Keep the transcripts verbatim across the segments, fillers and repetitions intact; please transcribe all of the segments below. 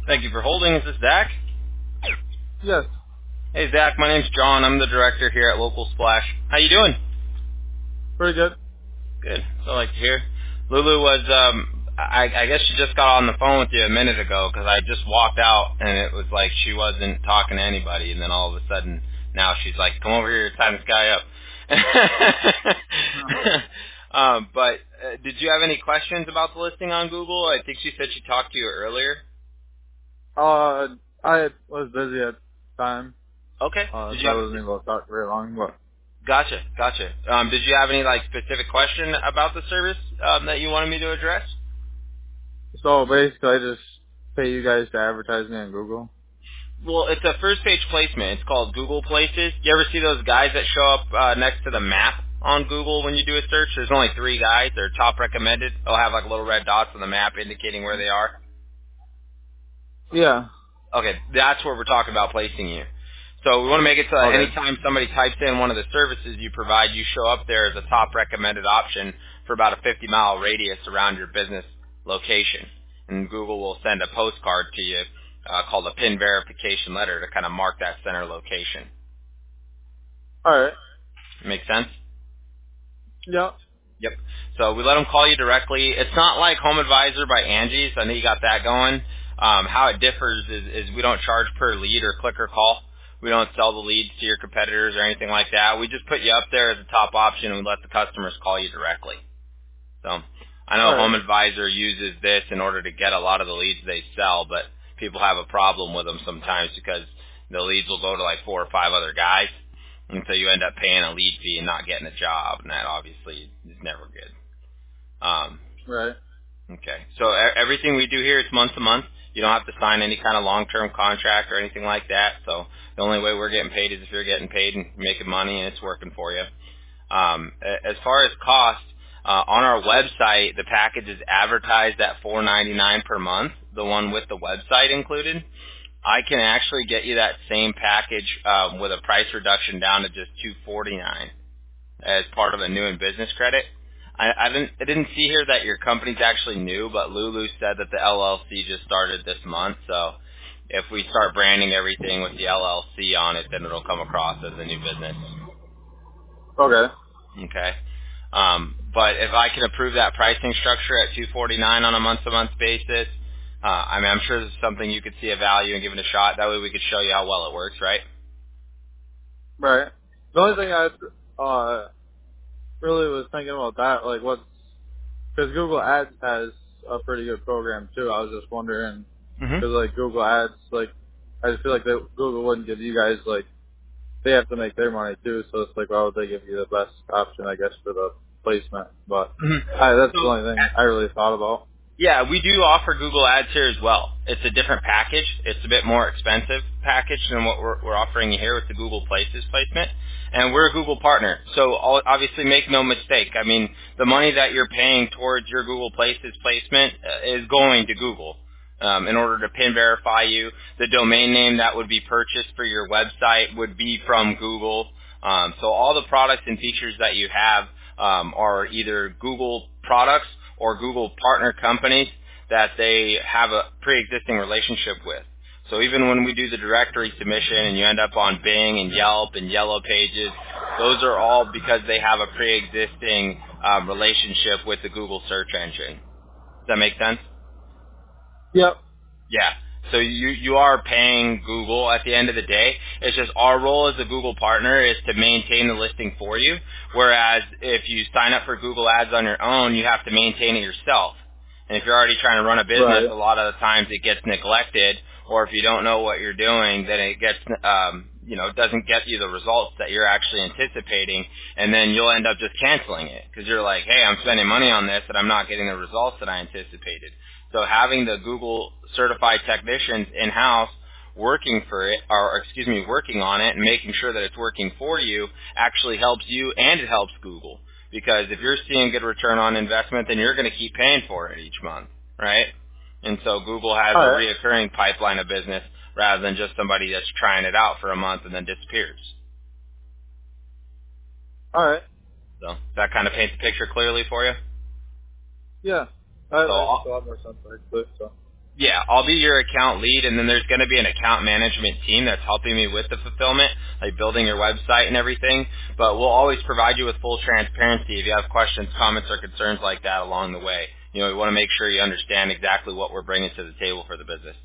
Thank you for holding. Is this Zach? Yes. Hey, Zach. My name's John. I'm the director here at Local Splash. How you doing? Pretty good. Good. So I like to hear. Lulu was, um, I, I guess she just got on the phone with you a minute ago because I just walked out and it was like she wasn't talking to anybody, and then all of a sudden now she's like, "Come over here, tie this guy up." Huh. um, but uh, did you have any questions about the listing on Google? I think she said she talked to you earlier. Uh, I was busy at the time, Okay. uh, Did so you I have? wasn't able to talk very long, but. Gotcha, gotcha. Um, did you have any like specific question about the service um, that you wanted me to address? So basically I just pay you guys to advertise me on Google. Well, it's a first page placement. It's called Google Places. You ever see those guys that show up uh, next to the map on Google when you do a search? There's only three guys. They're top recommended. They'll have like little red dots on the map indicating where they are. Yeah. Okay, that's where we're talking about placing you. So we want to make it so that Okay. anytime somebody types in one of the services you provide, you show up there as a top recommended option for about a fifty mile radius around your business location. And Google will send a postcard to you uh, called a PIN verification letter to kind of mark that center location. Alright. Make sense? Yeah. Yep. So we let them call you directly. It's not like Home Advisor by Angie's. I know you got that going. Um, how it differs is, is we don't charge per lead or click or call. We don't sell the leads to your competitors or anything like that. We just put you up there as a top option and we let the customers call you directly. So I know Alright. Home Advisor uses this in order to get a lot of the leads they sell, but people have a problem with them sometimes because the leads will go to like four or five other guys. And so you end up paying a lead fee and not getting a job, and that obviously is never good. Um, Right. okay. So e- everything we do here is month to month. You don't have to sign any kind of long-term contract or anything like that. So the only way we're getting paid is if you're getting paid and making money and it's working for you. Um, a- as far as cost, uh, on our website, the package is advertised at four ninety-nine per month, the one with the website included. I can actually get you that same package um, with a price reduction down to just two forty-nine as part of a new and business credit. I, I didn't I didn't see here that your company's actually new, but Lulu said that the L L C just started this month. So if we start branding everything with the L L C on it, then it'll come across as a new business. Okay. Okay. Um, but if I can approve that pricing structure at two forty-nine on a month-to-month basis, uh, I mean, I'm sure this is something you could see a value and give it a shot. That way we could show you how well it works, right? Right. The only thing I, uh, really was thinking about that, like what's, cause Google Ads has a pretty good program too. I was just wondering, Mm-hmm. cause like Google Ads, like, I just feel like that Google wouldn't give you guys like they have to make their money too, so it's like, why would they give you the best option, I guess, for the placement? But Mm-hmm. I, that's the So only thing I really thought about. yeah, we do offer Google Ads here as well. It's a different package. It's a bit more expensive package than what we're, we're offering you here with the Google Places placement. And we're a Google partner. So all- obviously make no mistake. I mean, the money that you're paying towards your Google Places placement uh, is going to Google. Um, in order to pin verify you, the domain name that would be purchased for your website would be from Google. Um, so all the products and features that you have um, are either Google products or Google partner companies that they have a pre-existing relationship with. So even when we do the directory submission and you end up on Bing and Yelp and Yellow Pages, those are all because they have a pre-existing um, relationship with the Google search engine. Does that make sense? Yep. Yeah. So you you are paying Google at the end of the day. It's just our role as a Google partner is to maintain the listing for you. Whereas if you sign up for Google Ads on your own, you have to maintain it yourself. And if you're already trying to run a business, Right. a lot of the times it gets neglected. Or if you don't know what you're doing, then it gets um, you know doesn't get you the results that you're actually anticipating, and then you'll end up just canceling it because you're like, hey, I'm spending money on this, and I'm not getting the results that I anticipated. So having the Google certified technicians in-house working for it, or excuse me, working on it and making sure that it's working for you actually helps you and it helps Google. Because if you're seeing good return on investment, then you're going to keep paying for it each month, right? And so Google has a Alright. reoccurring pipeline of business rather than just somebody that's trying it out for a month and then disappears. Alright. So that kind of paints the picture clearly for you. Yeah. That So makes all, a lot more sense actually, so. Yeah, I'll be your account lead, and then there's going to be an account management team that's helping me with the fulfillment, like building your website and everything. But we'll always provide you with full transparency if you have questions, comments, or concerns like that along the way. You know, we want to make sure you understand exactly what we're bringing to the table for the business.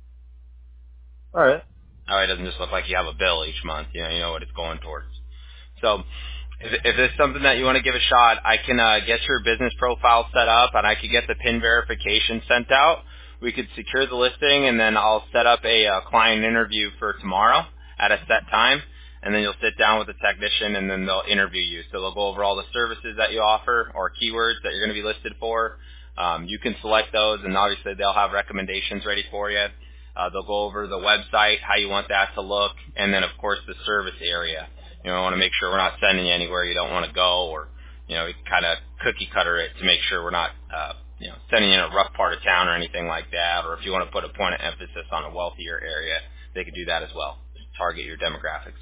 All right. That way it doesn't just look like you have a bill each month. You know, you know what it's going towards. So if, if it's something that you want to give a shot, I can uh, get your business profile set up, and I could get the PIN verification sent out. We could secure the listing, and then I'll set up a uh, client interview for tomorrow at a set time, and then you'll sit down with the technician, and then they'll interview you. So they'll go over all the services that you offer or keywords that you're going to be listed for. Um, you can select those, and obviously they'll have recommendations ready for you. Uh, they'll go over the website, how you want that to look, and then, of course, the service area. You know, I want to make sure we're not sending you anywhere you don't want to go, or, you know, we kind of cookie cutter it to make sure we're not, uh, you know, sending you in a rough part of town or anything like that. Or if you want to put a point of emphasis on a wealthier area, they could do that as well. Just target your demographics.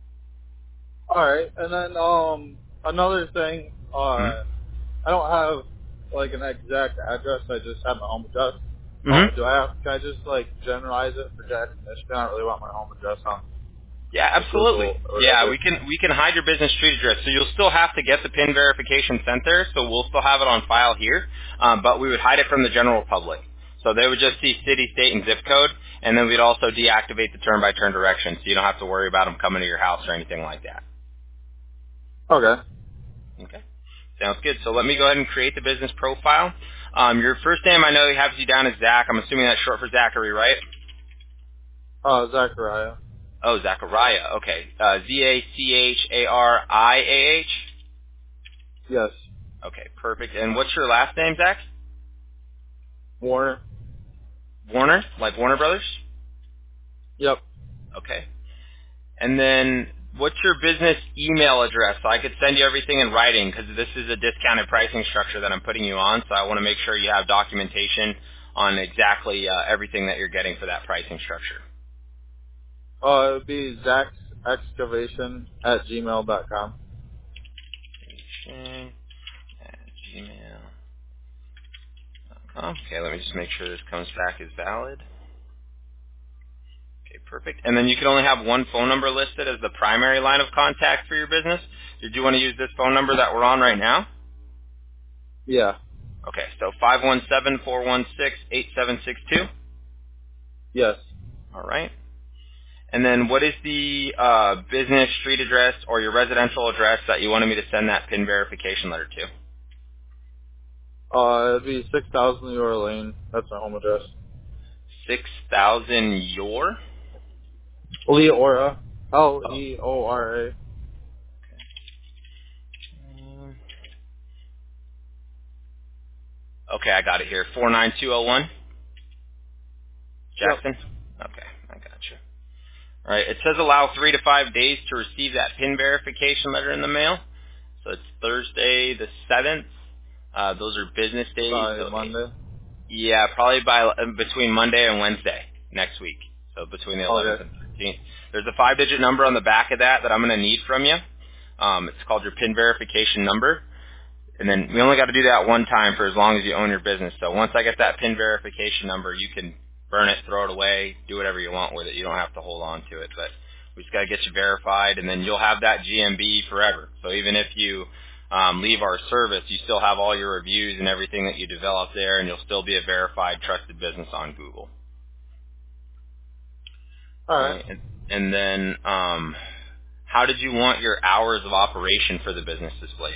All right. And then um another thing, uh, Mm-hmm. I don't have like an exact address. I just have my home address. Uh, Mm-hmm. do I have? Can I just like generalize it for Jackson, Michigan? I don't really want my home address on Yeah, like absolutely. Google or Yeah, whatever. we can we can hide your business street address, so you'll still have to get the PIN verification sent there. So we'll still have it on file here, um, but we would hide it from the general public. So they would just see city, state, and zip code, and then we'd also deactivate the turn-by-turn directions, so you don't have to worry about them coming to your house or anything like that. Okay. Okay, sounds good. So let me go ahead and create the business profile. Um, your first name I know he has you down as Zach. I'm assuming that's short for Zachary, right? Uh, Zachariah. Oh, Zachariah. Okay. Uh, Z A C H A R I A H? Yes. Okay, perfect. And what's your last name, Zach? Warner. Warner? Like Warner Brothers? Yep. Okay. And then what's your business email address? So I could send you everything in writing because this is a discounted pricing structure that I'm putting you on, so I want to make sure you have documentation on exactly uh, everything that you're getting for that pricing structure. Uh, it would be Zach's Excavation at gmail dot com. At gmail dot com. Okay, let me just make sure this comes back as valid. Okay, perfect. And then you can only have one phone number listed as the primary line of contact for your business. Did you want to use this phone number that we're on right now? Yeah. Okay, so five one seven, four one six, eight seven six two. Yes. All right. And then what is the uh, business street address or your residential address that you wanted me to send that PIN verification letter to? Uh, it'd be six thousand Leora Lane. That's my home address. six thousand your? Leora. L Oh. E O R A. Okay, I got it here. four nine two oh one? Yep. Jackson? Okay, I got you. All right, it says allow three to five days to receive that PIN verification letter in the mail. So it's Thursday the seventh. Uh, those are business days. By So Monday. yeah, probably by uh, between Monday and Wednesday next week. So between the eleventh Okay. and thirteenth. There's a five-digit number on the back of that that I'm going to need from you. Um, it's called your PIN verification number. And then we only got to do that one time for as long as you own your business. So once I get that PIN verification number, you can burn it, throw it away, do whatever you want with it. You don't have to hold on to it. But we just got to get you verified, and then you'll have that G M B forever. So even if you um, leave our service, you still have all your reviews and everything that you develop there, and you'll still be a verified, trusted business on Google. All right. Okay? And, and then um, how did you want your hours of operation for the business displayed?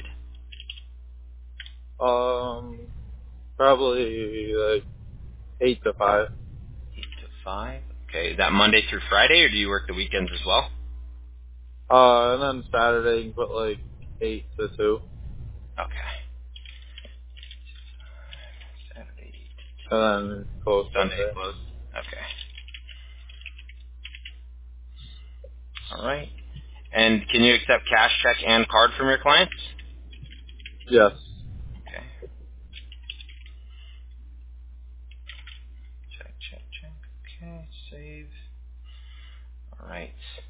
Um, probably like eight to five. eight to five. Okay, is that Monday through Friday, or do you work the weekends as well? Uh, and then Saturday you can put like eight to two, Okay. Saturday, and then close Sunday Sunday. closed. Okay. All right. And can you accept cash, check, and card from your clients? Yes. Okay. Check, check, check. Okay, save. All right.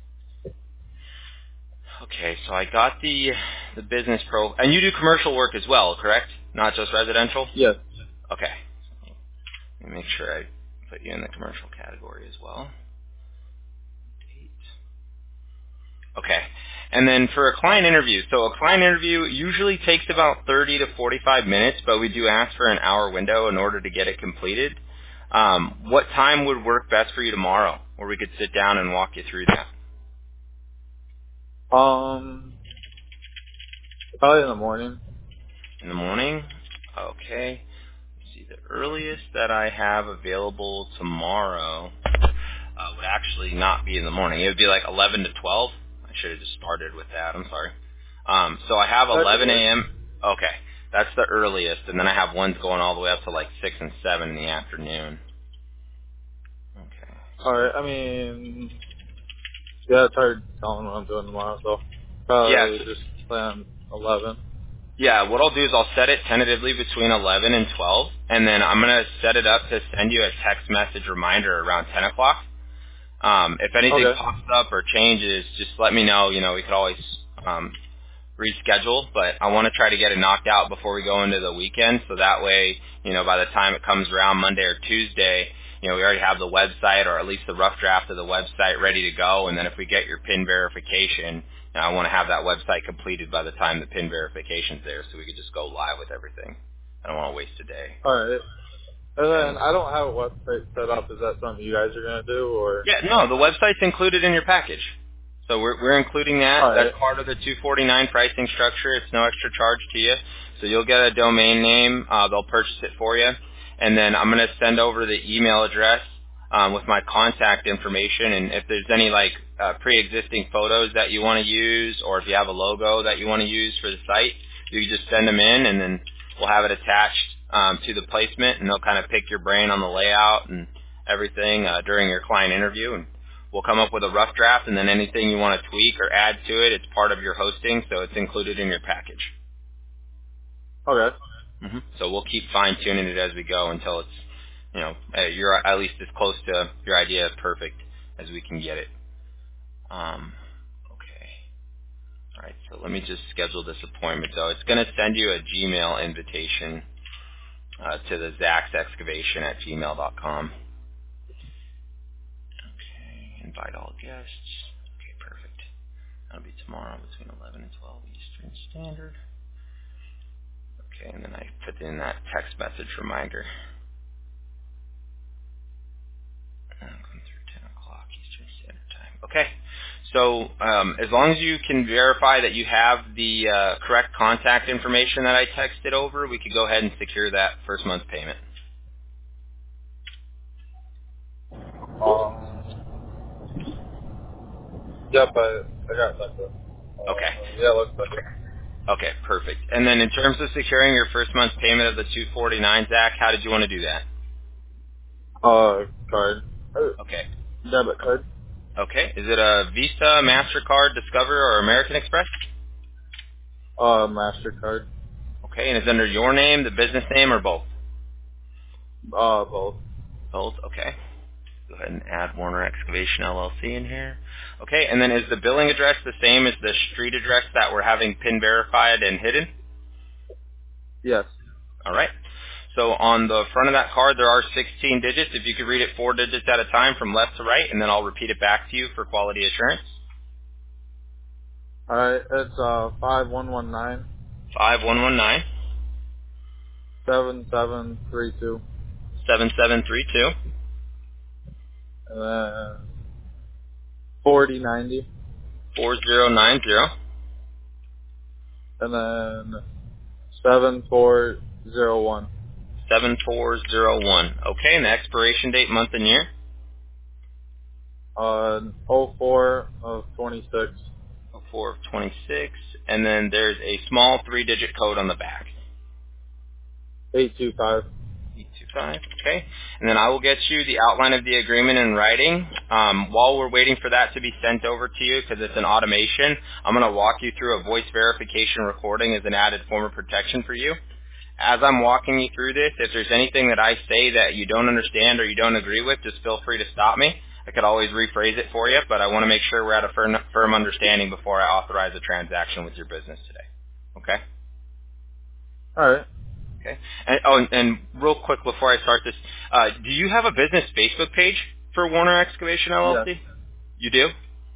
Okay, so I got the the business pro, and you do commercial work as well, correct? Not just residential? Yes. Okay. Let me make sure I put you in the commercial category as well. Date. Okay. And then for a client interview, so a client interview usually takes about thirty to forty-five minutes, but we do ask for an hour window in order to get it completed. Um, what time would work best for you tomorrow, where we could sit down and walk you through that? Um, probably in the morning. In the morning? Okay. Let's see, the earliest that I have available tomorrow uh, would actually not be in the morning. It would be like eleven to twelve. I should have just started with that. I'm sorry. Um, so I have That could eleven work. a.m. Okay. That's the earliest. And then I have ones going all the way up to like six and seven in the afternoon. Okay. Alright, I mean, yeah, it's hard telling what I'm doing tomorrow, so probably Yes. just plan eleven. Yeah, what I'll do is I'll set it tentatively between eleven and twelve, and then I'm going to set it up to send you a text message reminder around ten o'clock. Um, if anything Okay. pops up or changes, just let me know. You know, we could always um, reschedule, but I want to try to get it knocked out before we go into the weekend, so that way, you know, by the time it comes around Monday or Tuesday, you know, we already have the website or at least the rough draft of the website ready to go, and then if we get your PIN verification, you know, I want to have that website completed by the time the PIN verification's there, so we could just go live with everything. I don't want to waste a day. Alright. And Okay. then I don't have a website set up. Is that something you guys are going to do, or? Yeah, no, the website's included in your package. So we're we're including that. That's Alright. part of the two forty-nine pricing structure. It's no extra charge to you. So you'll get a domain name. Uh, they'll purchase it for you, and then I'm going to send over the email address um, with my contact information. And if there's any like uh, pre-existing photos that you want to use, or if you have a logo that you want to use for the site, you can just send them in, and then we'll have it attached um, to the placement, and they'll kind of pick your brain on the layout and everything uh, during your client interview, and we'll come up with a rough draft, and then anything you want to tweak or add to it, it's part of your hosting, so it's included in your package. Okay. hmm So we'll keep fine-tuning it as we go until it's, you know, uh, you're at least as close to your idea of perfect as we can get it. Um, okay. All right, so let me just schedule this appointment. So it's going to send you a Gmail invitation uh, to the Zach's Excavation at gmail dot com. Okay, invite all guests. Okay, perfect. That'll be tomorrow between eleven and twelve Eastern Standard. Okay, and then I put in that text message reminder. And I'll come through ten o'clock Eastern Standard Time. Okay, so um, as long as you can verify that you have the uh, correct contact information that I texted over, we could go ahead and secure that first month's payment. Um, yep, I, I got that. Okay. Uh, yeah, looks like it. Okay, perfect. And then in terms of securing your first month's payment of the two forty-nine, Zach, how did you want to do that? Uh, card. Uh, Okay. debit card. Okay. Is it a Visa, MasterCard, Discover, or American Express? Uh, MasterCard. Okay. And is it under your name, the business name, or both? Uh, both. Both. Okay. Go ahead and add Warner Excavation L L C in here. Okay. And then is the billing address the same as the street address that we're having PIN verified and hidden? Yes. All right. So on the front of that card, there are sixteen digits. If you could read it four digits at a time from left to right, and then I'll repeat it back to you for quality assurance. Alright, it's, uh, five one one nine Five one one nine seven seven three two. seven seven three two And then forty ninety. four zero nine zero. And then seven four zero one. seven four zero one. Okay, and the expiration date, month and year? Uh, oh four of twenty-six. oh four of twenty-six. And then there's a small three-digit code on the back. eight two five. eight two five. Okay. And then I will get you the outline of the agreement in writing. Um, while we're waiting for that to be sent over to you, because it's an automation, I'm going to walk you through a voice verification recording as an added form of protection for you. As I'm walking you through this, if there's anything that I say that you don't understand or you don't agree with, just feel free to stop me. I could always rephrase it for you, but I want to make sure we're at a firm, firm understanding before I authorize a transaction with your business today. Okay? Alright. Okay. And, oh, and, and real quick before I start this, uh, do you have a business Facebook page for Warner Excavation Yes. L L C? You do?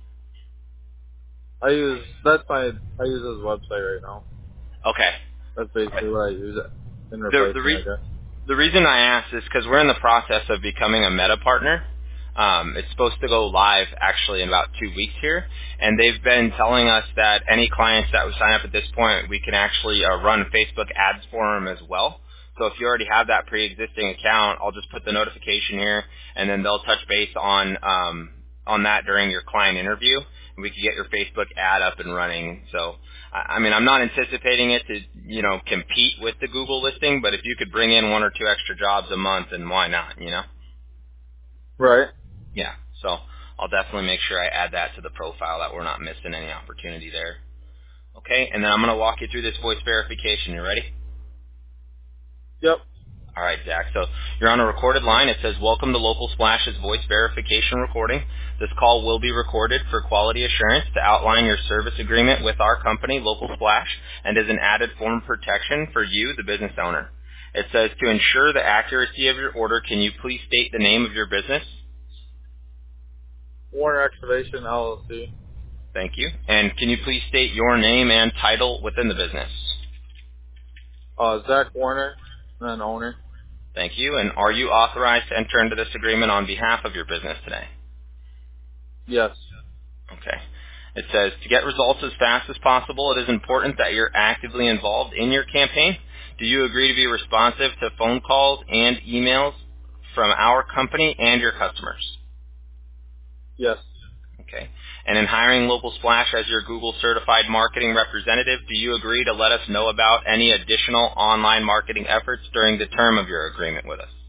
I use, that's my, I use his website right now. Okay. That's basically what I use in The the, replacement, I re- guess. the reason I asked is because we're in the process of becoming a Meta partner. Um, it's supposed to go live actually in about two weeks here, and they've been telling us that any clients that would sign up at this point, we can actually uh, run Facebook ads for them as well. So if you already have that pre-existing account, I'll just put the notification here, and then they'll touch base on um, on that during your client interview, and we can get your Facebook ad up and running. So, I I mean, I'm not anticipating it to, you know, compete with the Google listing, but if you could bring in one or two extra jobs a month, then why not, you know? Right. Yeah. So I'll definitely make sure I add that to the profile that we're not missing any opportunity there. Okay, and then I'm going to walk you through this voice verification. You ready? Yep. All right, Zach. So you're on a recorded line. It says, welcome to Local Splash's voice verification recording. This call will be recorded for quality assurance to outline your service agreement with our company, Local Splash, and is an added form of protection for you, the business owner. It says, to ensure the accuracy of your order, can you please state the name of your business? Warner Excavation L L C. Thank you. And can you please state your name and title within the business? Uh, Zach Warner, and then owner. Thank you. And are you authorized to enter into this agreement on behalf of your business today? Yes. Okay. It says, to get results as fast as possible, it is important that you're actively involved in your campaign. Do you agree to be responsive to phone calls and emails from our company and your customers? Yes. Okay. And in hiring Local Splash as your Google certified marketing representative, do you agree to let us know about any additional online marketing efforts during the term of your agreement with us?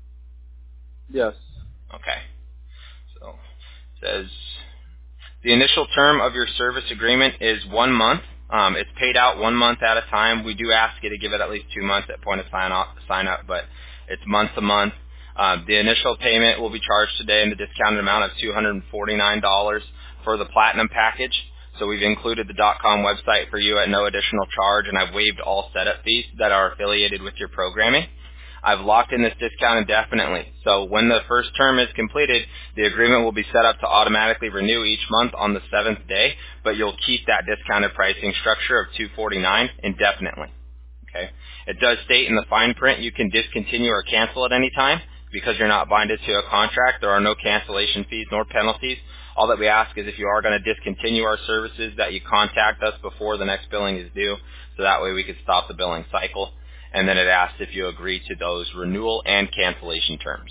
Yes. Okay. So it says, the initial term of your service agreement is one month. Um, it's paid out one month at a time. We do ask you to give it at least two months at point of sign up, sign up but it's month to month. Um, the initial payment will be charged today in the discounted amount of two hundred forty-nine dollars for the Platinum package. So we've included the .com website for you at no additional charge, and I've waived all setup fees that are affiliated with your programming. I've locked in this discount indefinitely. So when the first term is completed, the agreement will be set up to automatically renew each month on the seventh day, but you'll keep that discounted pricing structure of two hundred forty-nine dollars indefinitely. Okay. It does state in the fine print you can discontinue or cancel at any time. Because you're not binded to a contract, there are no cancellation fees nor penalties. All that we ask is if you are going to discontinue our services that you contact us before the next billing is due, so that way we could stop the billing cycle. And then it asks if you agree to those renewal and cancellation terms.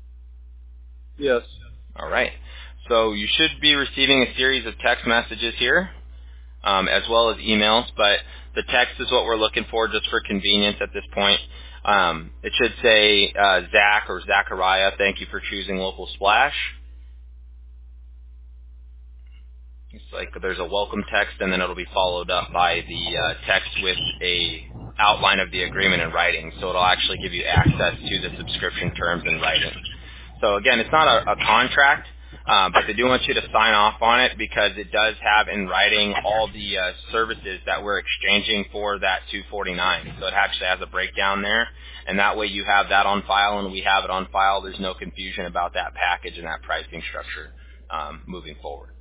Yes. All right. So you should be receiving a series of text messages here, um, as well as emails, but the text is what we're looking for just for convenience at this point. Um, it should say uh, Zach or Zachariah, thank you for choosing Local Splash. It's like there's a welcome text, and then it'll be followed up by the uh, text with a outline of the agreement in writing. So it'll actually give you access to the subscription terms in writing. So again, it's not a, a contract, uh, but they do want you to sign off on it because it does have in writing all the uh, services that we're exchanging for that two hundred forty-nine dollars. So it actually has a breakdown there, and that way you have that on file and we have it on file. There's no confusion about that package and that pricing structure um, moving forward.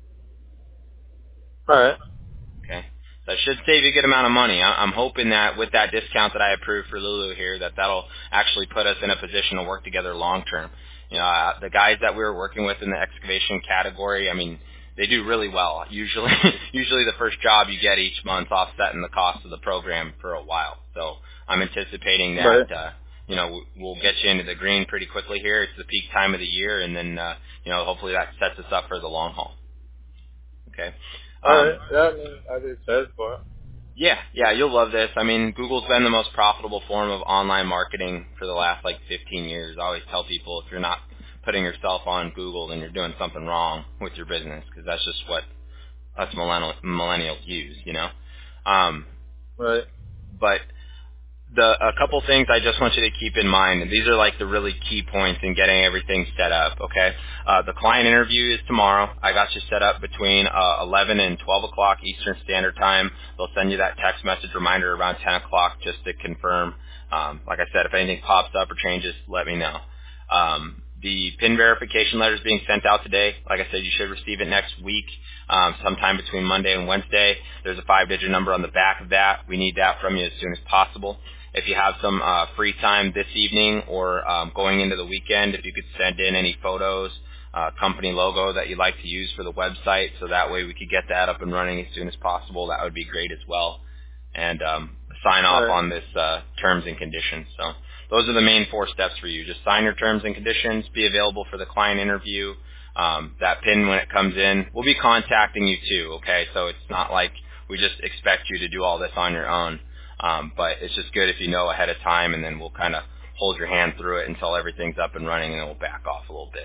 All right. Okay. That should save you a good amount of money. I- I'm hoping that with that discount that I approved for Lulu here, that that'll actually put us in a position to work together long term. You know, uh, the guys that we were working with in the excavation category, I mean, they do really well. Usually, usually the first job you get each month offsetting the cost of the program for a while. So I'm anticipating that, Right. uh, you know, we'll get you into the green pretty quickly here. It's the peak time of the year, and then, uh, you know, hopefully that sets us up for the long haul. Okay. All right. Um, Yeah, I mean, I did says, but Yeah, yeah, you'll love this. I mean, Google's been the most profitable form of online marketing for the last like fifteen years. I always tell people if you're not putting yourself on Google, then you're doing something wrong with your business because that's just what us millennial, millennials use, you know. Um, right. but the a couple things I just want you to keep in mind, and these are like the really key points in getting everything set up. Okay, uh, the client interview is tomorrow. I got you set up between uh, eleven and twelve o'clock Eastern Standard Time. They'll send you that text message reminder around ten o'clock just to confirm. Um, like I said, if anything pops up or changes, let me know. Um, the PIN verification letter is being sent out today. Like I said, you should receive it next week, um, sometime between Monday and Wednesday. There's a five-digit number on the back of that. We need that from you as soon as possible. If you have some uh, free time this evening or um, going into the weekend, if you could send in any photos, uh, company logo that you'd like to use for the website, so that way we could get that up and running as soon as possible, that would be great as well. And um, sign All off right. on this uh, terms and conditions. So those are the main four steps for you. Just sign your terms and conditions, be available for the client interview. Um, that PIN, when it comes in, we'll be contacting you too, okay? So it's not like we just expect you to do all this on your own. Um, but it's just good if you know ahead of time, and then we'll kind of hold your hand through it until everything's up and running, and then we'll back off a little bit.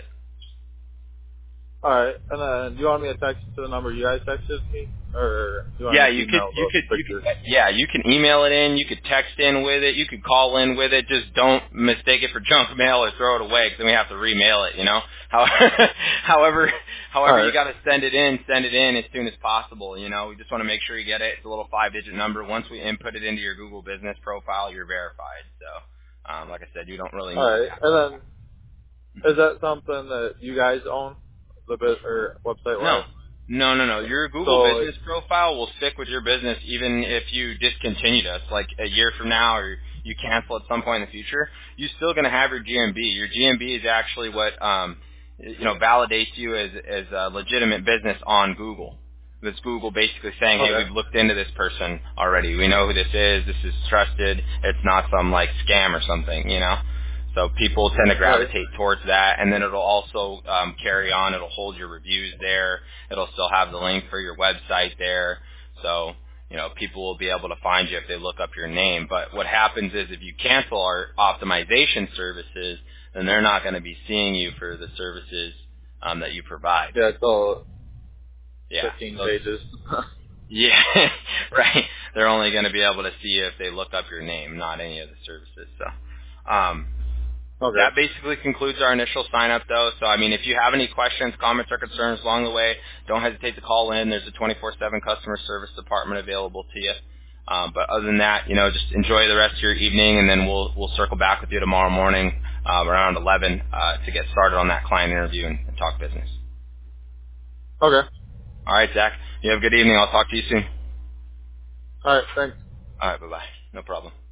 All right. And then, do you want me to text to the number you guys texted me, or do you want Yeah, me to you could, email you those could, you pictures? could, yeah, you can email it in, you could text in with it, you could call in with it. Just don't mistake it for junk mail or throw it away, because then we have to remail it. You know, How, however, All however you right. got to send it in, send it in as soon as possible. You know, we just want to make sure you get it. It's a little five-digit number. Once we input it into your Google Business profile, you're verified. So, um, like I said, you don't really All need right. that. And then, is that something that you guys own, the bit or website No. wise? No, no, no. Your Google So, like, business profile will stick with your business even if you discontinued us, like a year from now, or you cancel at some point in the future. You're still going to have your G M B. Your G M B is actually what um, you know validates you as as a legitimate business on Google. That's Google basically saying, hey, okay. we've looked into this person already. We know who this is. This is trusted. It's not some like scam or something, you know. So people tend to Right. gravitate towards that, and then it'll also um, carry on. It'll hold your reviews there. It'll still have the link for your website there. So, you know, people will be able to find you if they look up your name. But what happens is if you cancel our optimization services, then they're not going to be seeing you for the services um, that you provide. Yeah, it's all Yeah. fifteen Those, pages. yeah, right. They're only going to be able to see you if they look up your name, not any of the services. So, um, Okay. that basically concludes our initial sign-up, though. So, I mean, if you have any questions, comments, or concerns along the way, don't hesitate to call in. There's a twenty-four seven customer service department available to you. Um, but other than that, you know, just enjoy the rest of your evening, and then we'll we'll circle back with you tomorrow morning uh, around eleven uh, to get started on that client interview and, and talk business. Okay. All right, Zach. You have a good evening. I'll talk to you soon. All right. Thanks. All right, bye-bye. No problem.